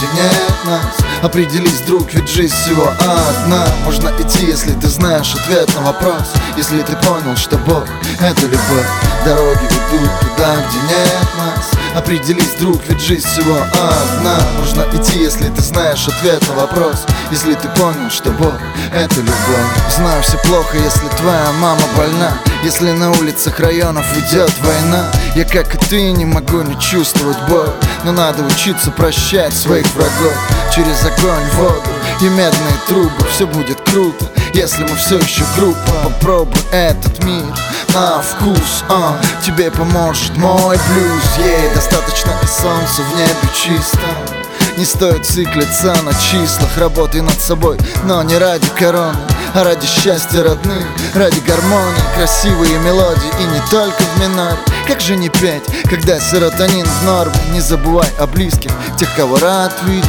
где нет нас. Определись, друг, ведь жизнь всего одна. Можно идти, если ты знаешь ответ на вопрос, если ты понял, что Бог — это любовь. Дороги ведут туда, где нет нас. Определись, друг, ведь жизнь всего одна. Нужно идти, если ты знаешь ответ на вопрос, если ты понял, что Бог — это любовь. Знаю, все плохо, если твоя мама больна, если на улицах районов идет война. Я, как и ты, не могу не чувствовать боль, но надо учиться прощать своих врагов. Через огонь, воду и медные трубы все будет круто, если мы все еще группа. Попробуй этот мир на вкус, тебе поможет мой блюз. Достаточно и солнца в небе чисто. Не стоит циклиться на числах. Работай над собой, но не ради короны, а ради счастья родных, ради гармонии, красивые мелодии, и не только в миноре. Как же не петь, когда серотонин в норме? Не забывай о близких, тех, кого рад видеть.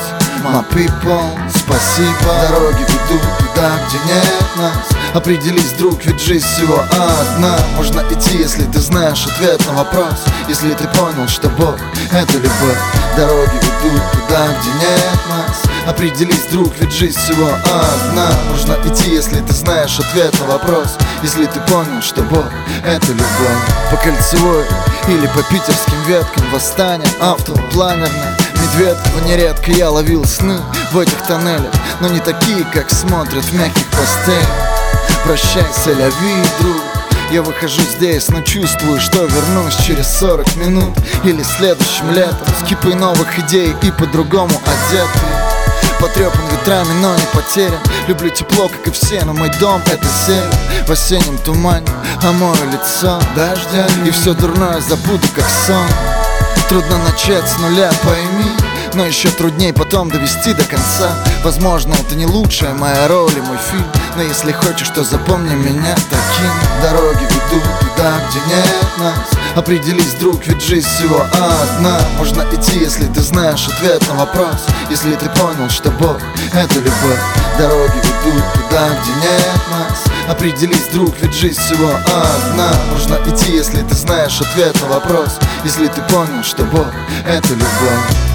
My people, спасибо. Дороги ведут туда, где нет нас. Определись, друг, ведь жизнь всего одна. Можно идти, если ты знаешь ответ на вопрос, если ты понял, что Бог — это любовь. Дороги ведут туда, где нет нас. Определись, друг, ведь жизнь всего одна. Нужно идти, если ты знаешь ответ на вопрос, если ты понял, что Бог — это любовь. По кольцевой или по питерским веткам восстание автопланерное. Медведкова нередко я ловил сны в этих тоннелях, но не такие, как смотрят в мягких постелях. Прощай, ля-ви, друг. Я выхожу здесь, но чувствую, что вернусь через 40 минут или следующим летом, с кипой новых идей и по-другому одетый. Потрепан ветрами, но не потерян. Люблю тепло, как и все, но мой дом — это север. В осеннем тумане омою лицо дождя, и все дурное забуду, как сон. Трудно начать с нуля, пойми, но еще трудней потом довести до конца. Возможно, это не лучшая моя роль и мой фильм, но если хочешь, то запомни меня таким. Дороги ведут туда, где нет нас. Определись, друг, ведь жизнь всего одна. Можно идти, если ты знаешь ответ на вопрос, если ты понял, что Бог — это любовь. Дороги ведут туда, где нет нас. Определись, друг, ведь жизнь всего одна. Нужно идти, если ты знаешь ответ на вопрос, если ты понял, что Бог — это любовь.